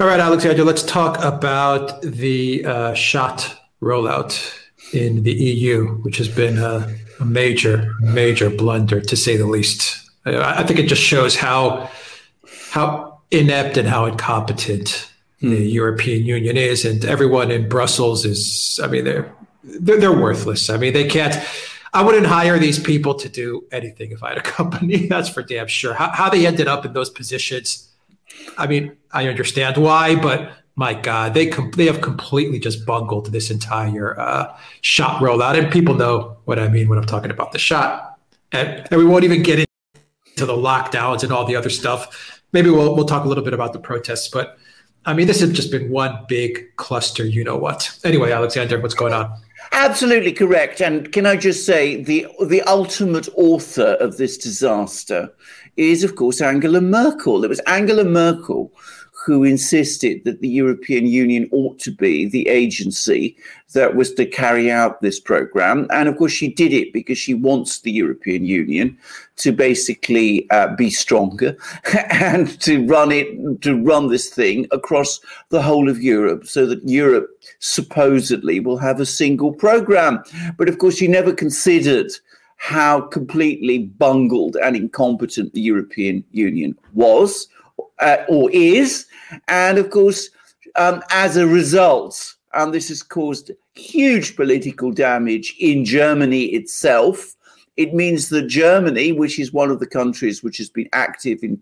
All right, Alexander, let's talk about the shot rollout in the EU, which has been a major, major blunder, to say the least. I think it just shows how inept and how incompetent the European Union is, and everyone in Brussels is. I mean, they're worthless. I mean, they can't. I wouldn't hire these people to do anything if I had a company. That's for damn sure. How they ended up in those positions, I mean, I understand why, but my God, they have completely just bungled this entire shot rollout. And people know what I mean when I'm talking about the shot. And we won't even get into the lockdowns and all the other stuff. Maybe we'll talk a little bit about the protests. But, I mean, this has just been one big cluster, you know what. Anyway, Alexander, what's going on? Absolutely correct. And can I just say the ultimate author of this disaster is, of course, Angela Merkel. It was Angela Merkel who insisted that the European Union ought to be the agency that was to carry out this program. And of course, she did it because she wants the European Union to basically be stronger and to run this thing across the whole of Europe so that Europe supposedly will have a single program. But of course, she never considered how completely bungled and incompetent the European Union was or is. And of course, as a result, this has caused huge political damage in Germany itself. It means that Germany, which is one of the countries which has been active in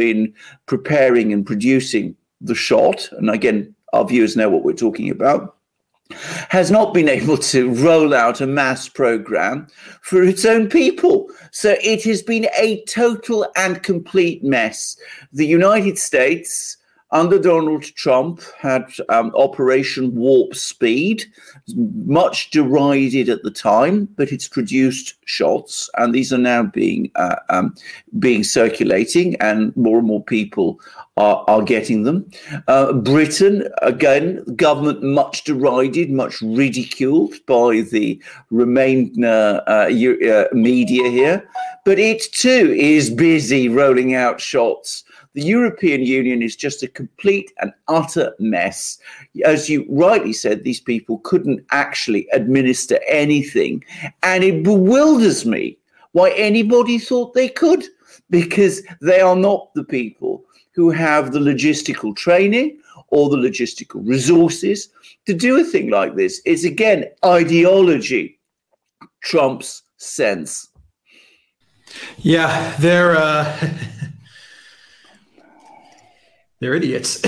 preparing and producing the shot, and again, our viewers know what we're talking about, has not been able to roll out a mass program for its own people. So it has been a total and complete mess. The United States, under Donald Trump, had Operation Warp Speed, much derided at the time, but it's produced shots, and these are now being circulating, and more people are getting them. Britain, again, government much derided, much ridiculed by the Remain media here, but it too is busy rolling out shots. The European Union is just a complete and utter mess. As you rightly said, these people couldn't actually administer anything. And it bewilders me why anybody thought they could, because they are not the people who have the logistical training or the logistical resources to do a thing like this. It's, again, ideology trumps sense. Yeah, they're idiots.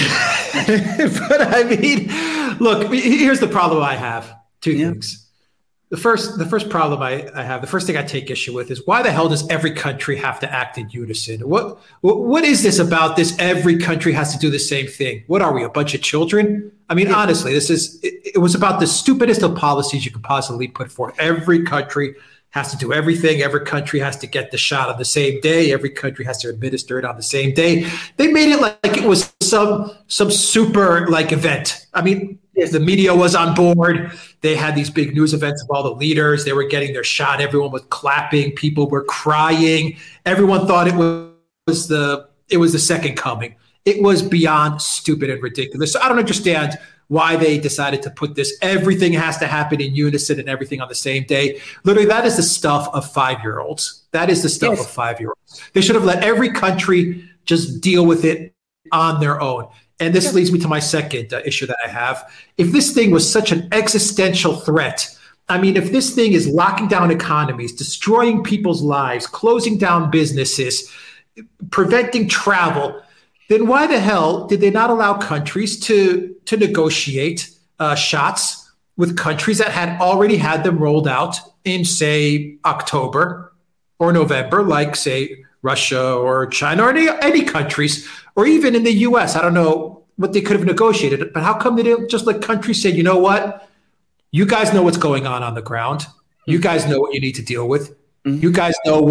But I mean, look, here's the problem I have. Two things. The first problem I have, the first thing I take issue with is, why the hell does every country have to act in unison? What is this about this? Every country has to do the same thing. What are we, a bunch of children? I mean, honestly, it was about the stupidest of policies you could possibly put forth. Every country has to do everything. Every country has to get the shot on the same day. Every country has to administer it on the same day. They made it like it was some super event. I mean, the media was on board. They had these big news events of all the leaders. They were getting their shot. Everyone was clapping. People were crying. Everyone thought it was the second coming. It was beyond stupid and ridiculous. So I don't understand why they decided to put this. Everything has to happen in unison and everything on the same day. Literally, that is the stuff of 5-year-olds. That is the stuff of 5-year-olds. They should have let every country just deal with it on their own. And this leads me to my second issue that I have. If this thing was such an existential threat, I mean, if this thing is locking down economies, destroying people's lives, closing down businesses, preventing travel, then why the hell did they not allow countries to negotiate shots with countries that had already had them rolled out in, say, October or November, like, say, Russia or China or any countries, or even in the U.S.? I don't know what they could have negotiated, but how come they didn't just let countries say, you know what? You guys know what's going on the ground. You guys know what you need to deal with. You guys know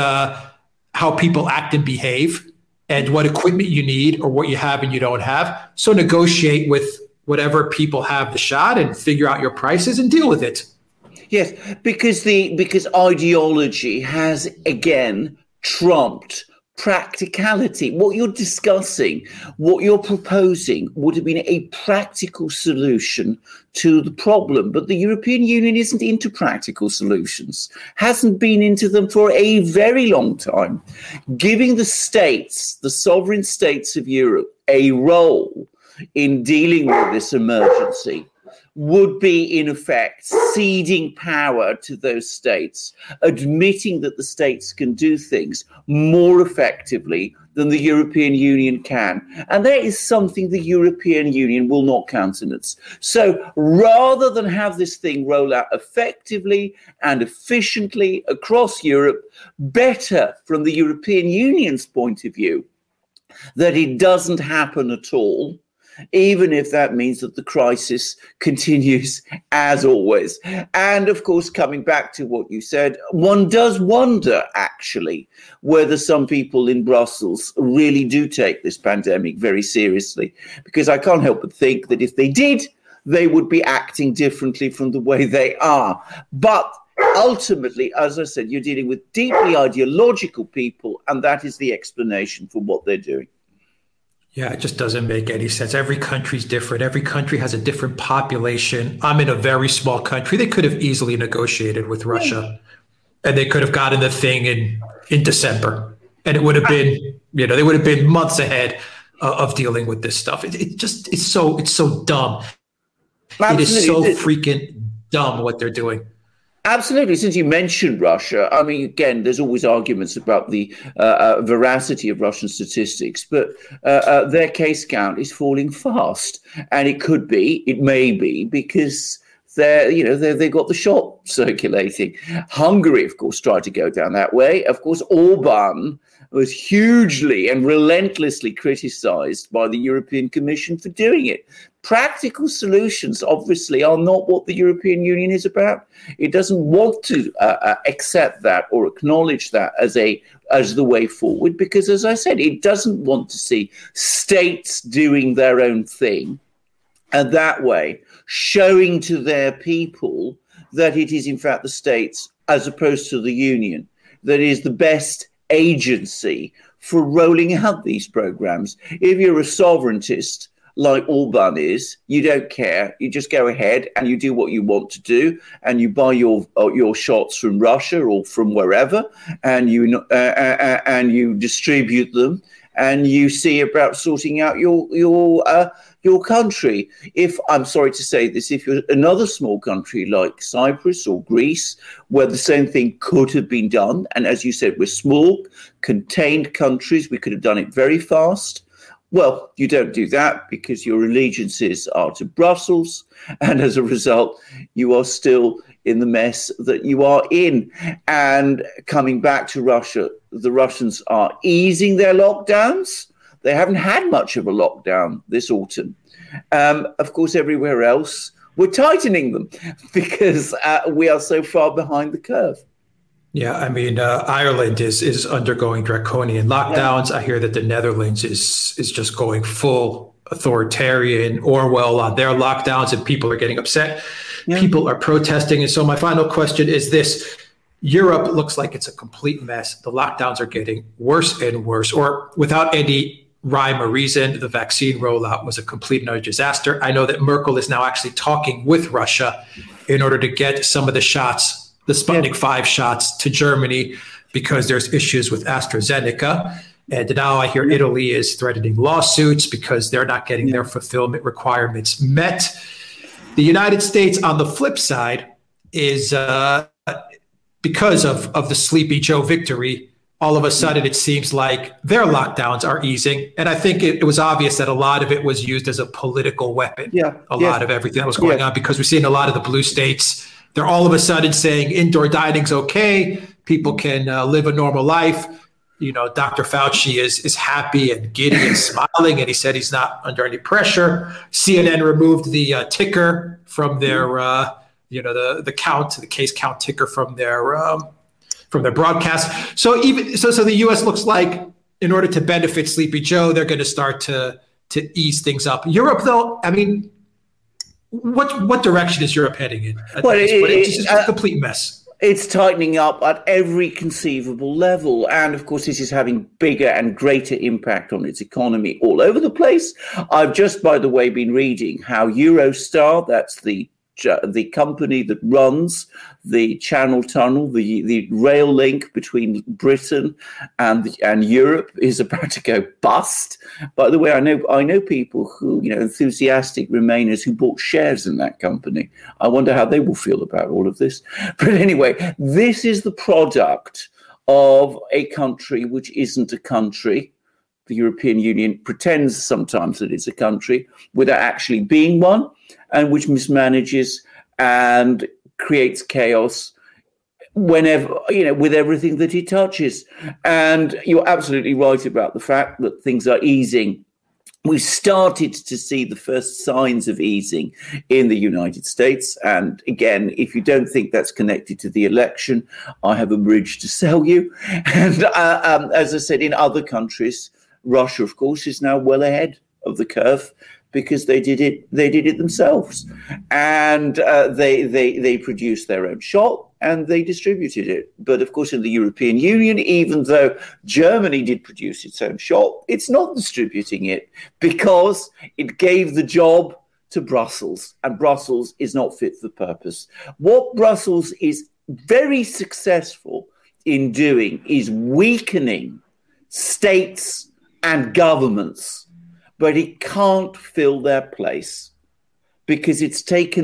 how people act and behave, and what equipment you need or what you have and you don't have. So negotiate with whatever people have the shot and figure out your prices and deal with it. Yes, because ideology has again trumped practicality. What you're discussing, what you're proposing would have been a practical solution to the problem. But the European Union isn't into practical solutions, hasn't been into them for a very long time. Giving the states, the sovereign states of Europe, a role in dealing with this emergency would be, in effect, ceding power to those states, admitting that the states can do things more effectively than the European Union can. And that is something the European Union will not countenance. So rather than have this thing roll out effectively and efficiently across Europe, better from the European Union's point of view, that it doesn't happen at all, even if that means that the crisis continues as always. And of course, coming back to what you said, one does wonder actually whether some people in Brussels really do take this pandemic very seriously, because I can't help but think that if they did, they would be acting differently from the way they are. But ultimately, as I said, you're dealing with deeply ideological people, and that is the explanation for what they're doing. Yeah, it just doesn't make any sense. Every country's different. Every country has a different population. I'm in a very small country. They could have easily negotiated with Russia, and they could have gotten the thing in December, and it would have been, they would have been months ahead of dealing with this stuff. It's so dumb. Absolutely. It is so freaking dumb what they're doing. Absolutely. Since you mentioned Russia, I mean, again, there's always arguments about the veracity of Russian statistics, but their case count is falling fast. And it may be because they've got the shot circulating. Hungary, of course, tried to go down that way. Of course, Orban was hugely and relentlessly criticized by the European Commission for doing it. Practical solutions, obviously, are not what the European Union is about. It doesn't want to accept that or acknowledge that as the way forward, because, as I said, it doesn't want to see states doing their own thing, and that way showing to their people that it is, in fact, the states, as opposed to the Union, that is the best agency for rolling out these programs. If you're a sovereigntist, like Orban is, you don't care. You just go ahead and you do what you want to do, and you buy your shots from Russia or from wherever, and you distribute them, and you see about sorting out your country. If, I'm sorry to say this, if you're another small country like Cyprus or Greece, where the same thing could have been done, and as you said, we're small, contained countries, we could have done it very fast. Well, you don't do that because your allegiances are to Brussels, and as a result, you are still in the mess that you are in. And coming back to Russia, the Russians are easing their lockdowns. They haven't had much of a lockdown this autumn. Of course, everywhere else, we're tightening them because we are so far behind the curve. Yeah, I mean, Ireland is undergoing draconian lockdowns. Yeah. I hear that the Netherlands is just going full authoritarian Orwell on their lockdowns, and people are getting upset. Yeah. People are protesting. And so my final question is this. Europe looks like it's a complete mess. The lockdowns are getting worse and worse, or without any rhyme or reason, the vaccine rollout was a complete and utter disaster. I know that Merkel is now actually talking with Russia in order to get some of the shots, the Sputnik 5 shots, to Germany, because there's issues with AstraZeneca. And now I hear Italy is threatening lawsuits because they're not getting their fulfillment requirements met. The United States, on the flip side, is because of the Sleepy Joe victory, all of a sudden it seems like their lockdowns are easing. And I think it was obvious that a lot of it was used as a political weapon, a lot of everything that was going on, because we've seen a lot of the blue states. They're all of a sudden saying indoor dining's okay. People can live a normal life. You know, Dr. Fauci is happy and giddy and smiling, and he said he's not under any pressure. CNN removed the ticker from their, the case count ticker from their broadcast. So the U.S. looks like, in order to benefit Sleepy Joe, they're going to start to ease things up. Europe, though, I mean, what direction is Europe heading in? It's just a complete mess. It's tightening up at every conceivable level. And of course, this is having bigger and greater impact on its economy all over the place. I've just, by the way, been reading how Eurostar, that's the company that runs the Channel Tunnel, the rail link between Britain and Europe, is about to go bust. By the way, I know people who, enthusiastic Remainers who bought shares in that company. I wonder how they will feel about all of this. But anyway, this is the product of a country which isn't a country. The European Union pretends sometimes that it's a country without actually being one, and which mismanages and creates chaos whenever, with everything that it touches. And you're absolutely right about the fact that things are easing. We've started to see the first signs of easing in the United States. And again, if you don't think that's connected to the election, I have a bridge to sell you. And as I said, in other countries, Russia, of course, is now well ahead of the curve because they did it themselves, and they produced their own shot and they distributed it. But of course, in the European Union, even though Germany did produce its own shot, it's not distributing it because it gave the job to Brussels, and Brussels is not fit for purpose. What Brussels is very successful in doing is weakening states and governments, but it can't fill their place because it's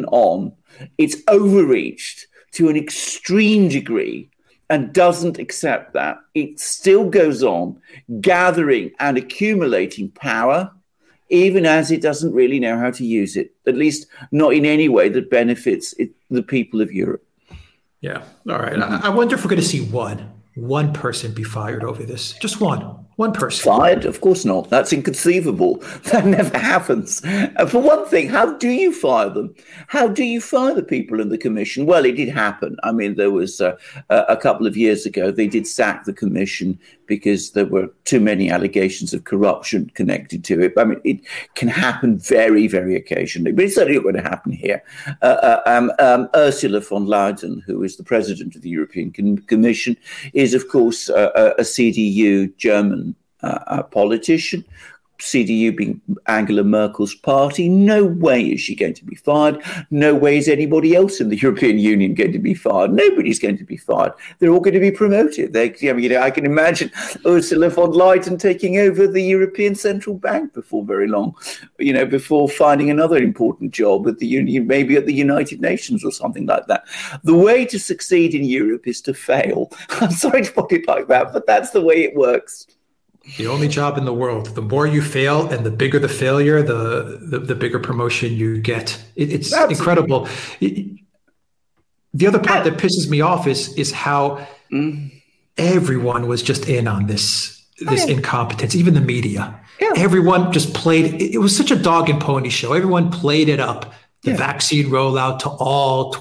overreached to an extreme degree and doesn't accept that. It still goes on gathering and accumulating power, even as it doesn't really know how to use it, at least not in any way that benefits the people of Europe. Yeah. All right. I wonder if we're going to see one person be fired over this. Just one person. Fired? Of course not. That's inconceivable. That never happens. For one thing, how do you fire them? How do you fire the people in the commission? Well, it did happen. I mean, there was a couple of years ago, they did sack the commission because there were too many allegations of corruption connected to it. I mean, it can happen very, very occasionally, but it's certainly not going to happen here. Ursula von der Leyen, who is the president of the European Commission, is, of course, a CDU German politician. CDU being Angela Merkel's party. No way is she going to be fired. No way is anybody else in the European Union going to be fired. Nobody's going to be fired. They're all going to be promoted. I can imagine Ursula von der Leyen taking over the European Central Bank before very long, before finding another important job at the Union, maybe at the United Nations or something like that. The way to succeed in Europe is to fail. I'm sorry to put it like that, but that's the way it works. The only job in the world. The more you fail and the bigger the failure, the bigger promotion you get. It's Absolutely. Incredible. The other part that pisses me off is how everyone was just in on this incompetence, even the media. Yeah. Everyone just played. It was such a dog and pony show. Everyone played it up. The vaccine rollout to all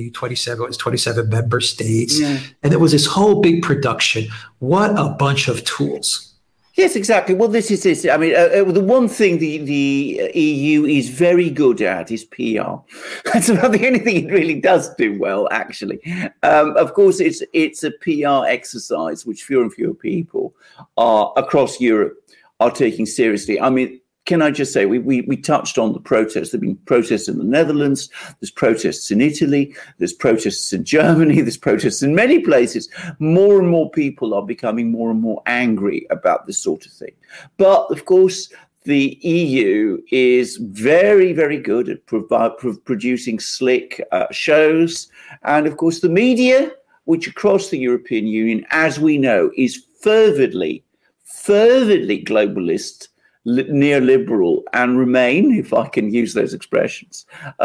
27 member states. Yeah. And it was this whole big production. What a bunch of tools. Yes, exactly. Well, this is this. I mean, the one thing the EU is very good at is PR. That's about the only thing it really does do well, actually. Of course, it's a PR exercise which fewer and fewer people across Europe are taking seriously. I mean, can I just say, we touched on the protests. There have been protests in the Netherlands, there's protests in Italy, there's protests in Germany, there's protests in many places. More and more people are becoming more and more angry about this sort of thing. But, of course, the EU is very, very good at producing slick shows. And, of course, the media, which across the European Union, as we know, is fervidly globalist, neoliberal, and Remain, if I can use those expressions,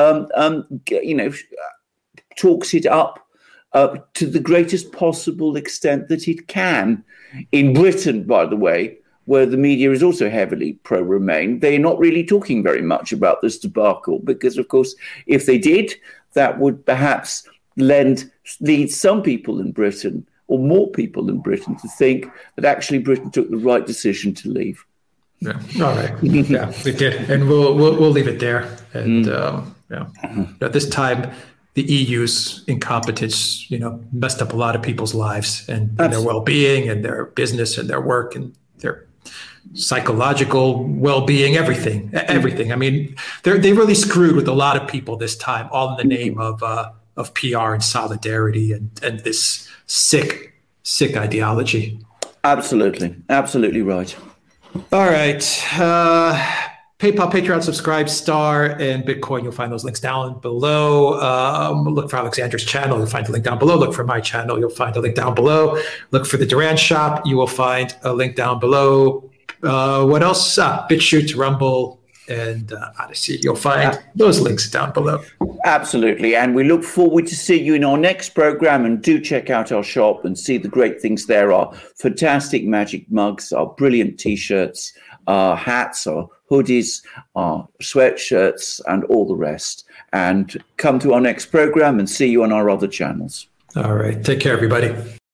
talks it up to the greatest possible extent that it can. In Britain, by the way, where the media is also heavily pro-Remain, they're not really talking very much about this debacle because, of course, if they did, that would perhaps lead some people in Britain, or more people in Britain, to think that actually Britain took the right decision to leave. Yeah. All right. Yeah, we did, and we'll leave it there. And at this time, the EU's incompetence, messed up a lot of people's lives and their well-being and their business and their work and their psychological well-being, everything. I mean, they really screwed with a lot of people this time, all in the name of PR and solidarity and this sick ideology. Absolutely right. All right. PayPal, Patreon, Subscribe, Star, and Bitcoin. You'll find those links down below. Look for Alexander's channel. You'll find the link down below. Look for my channel. You'll find a link down below. Look for the Duran Shop. You will find a link down below. What else? BitChute, Rumble, and Odyssey. You'll find those links down below. Absolutely. And we look forward to see you in our next program. And do check out our shop and see the great things there are. Fantastic magic mugs, our brilliant T-shirts, our hats, our hoodies, our sweatshirts, and all the rest. And come to our next program and see you on our other channels. All right. Take care, everybody.